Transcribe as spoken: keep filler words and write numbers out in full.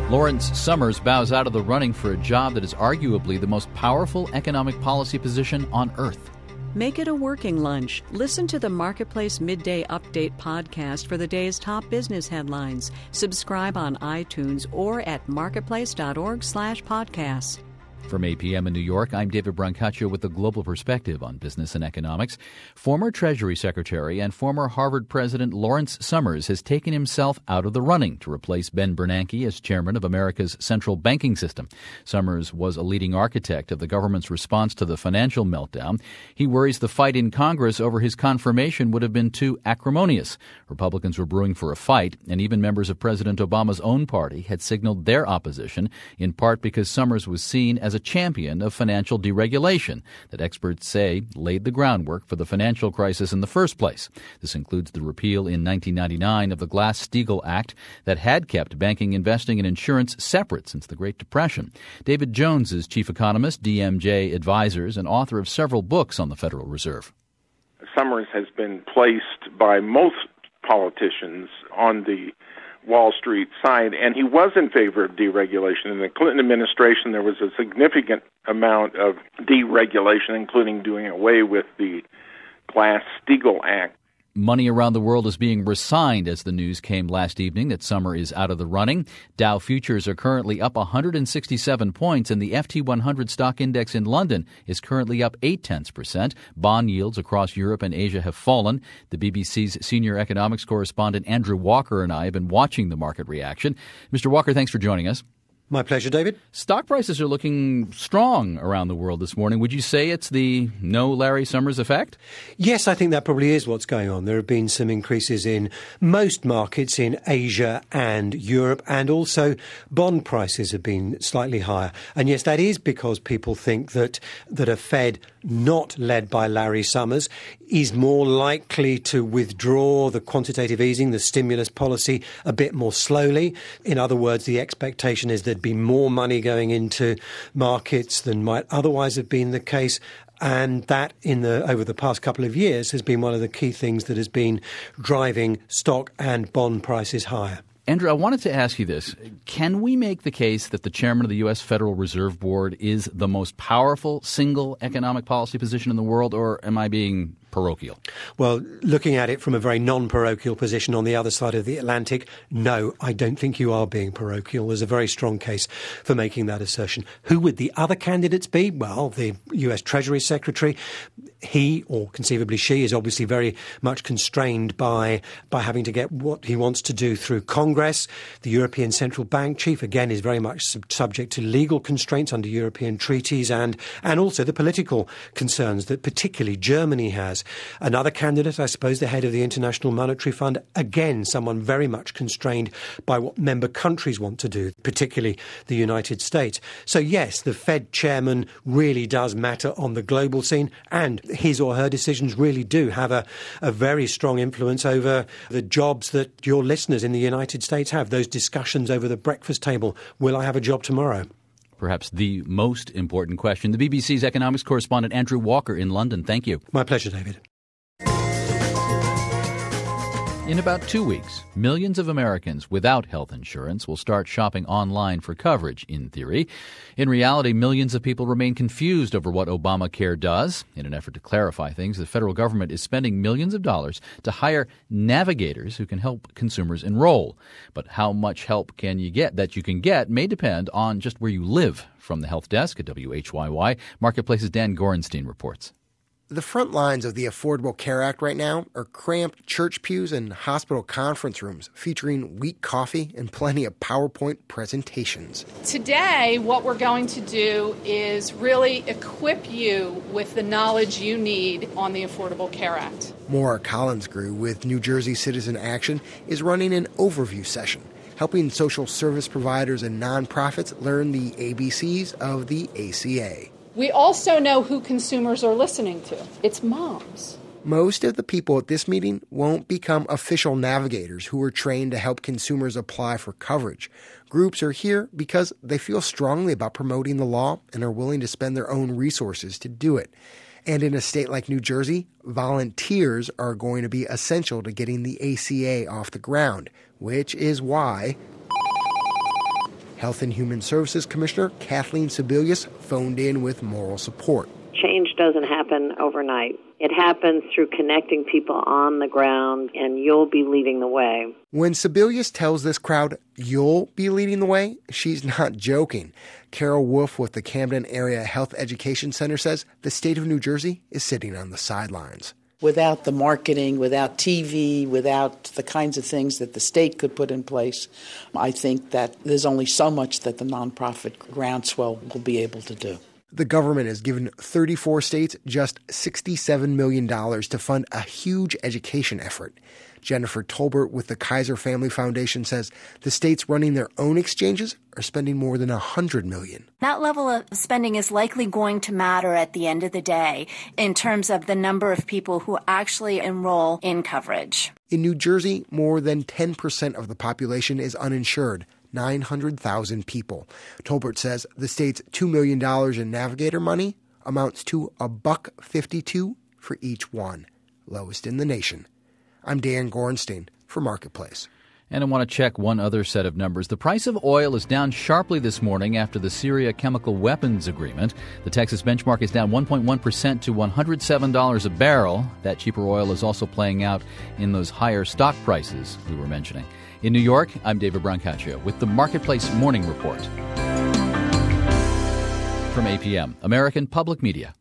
Lawrence Summers bows out of the running for a job that is arguably the most powerful economic policy position on earth. Make it a working lunch. Listen to the Marketplace Midday Update podcast for the day's top business headlines. Subscribe on iTunes or at marketplace.org slash podcasts. From eight p.m. in New York, I'm David Brancaccio with the global perspective on business and economics. Former Treasury Secretary and former Harvard President Lawrence Summers has taken himself out of the running to replace Ben Bernanke as chairman of America's central banking system. Summers was a leading architect of the government's response to the financial meltdown. He worries the fight in Congress over his confirmation would have been too acrimonious. Republicans were brewing for a fight, and even members of President Obama's own party had signaled their opposition, in part because Summers was seen as a champion of financial deregulation that experts say laid the groundwork for the financial crisis in the first place. This includes the repeal in nineteen ninety-nine of the Glass-Steagall Act that had kept banking, investing, and insurance separate since the Great Depression. David Jones is chief economist, D M J Advisors, and author of several books on the Federal Reserve. Summers has been placed by most politicians on the Wall Street side, and he was in favor of deregulation. In the Clinton administration, there was a significant amount of deregulation, including doing away with the Glass-Steagall Act. Money around the world is being resigned as the news came last evening that Summer is out of the running. Dow futures are currently up one hundred sixty-seven points, and the F T one hundred stock index in London is currently up eight tenths percent. Bond yields across Europe and Asia have fallen. The B B C's senior economics correspondent Andrew Walker and I have been watching the market reaction. Mister Walker, thanks for joining us. My pleasure, David. Stock prices are looking strong around the world this morning. Would you say it's the no Larry Summers effect? Yes, I think that probably is what's going on. There have been some increases in most markets in Asia and Europe, and also bond prices have been slightly higher. And yes, that is because people think that that a Fed not led by Larry Summers is more likely to withdraw the quantitative easing, the stimulus policy, a bit more slowly. In other words, the expectation is there'd be more money going into markets than might otherwise have been the case. And that, in the over the past couple of years, has been one of the key things that has been driving stock and bond prices higher. Andrew, I wanted to ask you this. Can we make the case that the chairman of the U S. Federal Reserve Board is the most powerful single economic policy position in the world, or am I being parochial? Well, looking at it from a very non-parochial position on the other side of the Atlantic, no, I don't think you are being parochial. There's a very strong case for making that assertion. Who would the other candidates be? Well, the U S. Treasury Secretary. He, or conceivably she, is obviously very much constrained by by having to get what he wants to do through Congress. The European Central Bank chief, again, is very much sub- subject to legal constraints under European treaties and, and also the political concerns that particularly Germany has. Another candidate, I suppose, the head of the International Monetary Fund, again, someone very much constrained by what member countries want to do, particularly the United States. So, yes, the Fed chairman really does matter on the global scene, and his or her decisions really do have a, a very strong influence over the jobs that your listeners in the United States have, those discussions over the breakfast table. Will I have a job tomorrow? Perhaps the most important question. The B B C's economics correspondent Andrew Walker in London. Thank you. My pleasure, David. In about two weeks, millions of Americans without health insurance will start shopping online for coverage, in theory. In reality, millions of people remain confused over what Obamacare does. In an effort to clarify things, the federal government is spending millions of dollars to hire navigators who can help consumers enroll. But how much help can you get that you can get may depend on just where you live. From the Health Desk at W H Y Y, Marketplace's Dan Gorenstein reports. The front lines of the Affordable Care Act right now are cramped church pews and hospital conference rooms featuring weak coffee and plenty of PowerPoint presentations. Today, what we're going to do is really equip you with the knowledge you need on the Affordable Care Act. Maura Collinsgrew with New Jersey Citizen Action is running an overview session, helping social service providers and nonprofits learn the A B Cs of the A C A. We also know who consumers are listening to. It's moms. Most of the people at this meeting won't become official navigators who are trained to help consumers apply for coverage. Groups are here because they feel strongly about promoting the law and are willing to spend their own resources to do it. And in a state like New Jersey, volunteers are going to be essential to getting the A C A off the ground, which is why Health and Human Services Commissioner Kathleen Sebelius phoned in with moral support. Change doesn't happen overnight. It happens through connecting people on the ground, and you'll be leading the way. When Sebelius tells this crowd, you'll be leading the way, she's not joking. Carol Wolf with the Camden Area Health Education Center says the state of New Jersey is sitting on the sidelines. Without the marketing, without T V, without the kinds of things that the state could put in place, I think that there's only so much that the nonprofit groundswell will be able to do. The government has given thirty-four states just sixty-seven million dollars to fund a huge education effort. Jennifer Tolbert with the Kaiser Family Foundation says the states running their own exchanges are spending more than one hundred million dollars. That level of spending is likely going to matter at the end of the day in terms of the number of people who actually enroll in coverage. In New Jersey, more than ten percent of the population is uninsured. nine hundred thousand people. Tolbert says the state's two million dollars in Navigator money amounts to a buck fifty-two for each one, lowest in the nation. I'm Dan Gorenstein for Marketplace. And I want to check one other set of numbers. The price of oil is down sharply this morning after the Syria chemical weapons agreement. The Texas benchmark is down one point one percent to one hundred seven dollars a barrel. That cheaper oil is also playing out in those higher stock prices we were mentioning. In New York, I'm David Brancaccio with the Marketplace Morning Report. From A P M, American Public Media.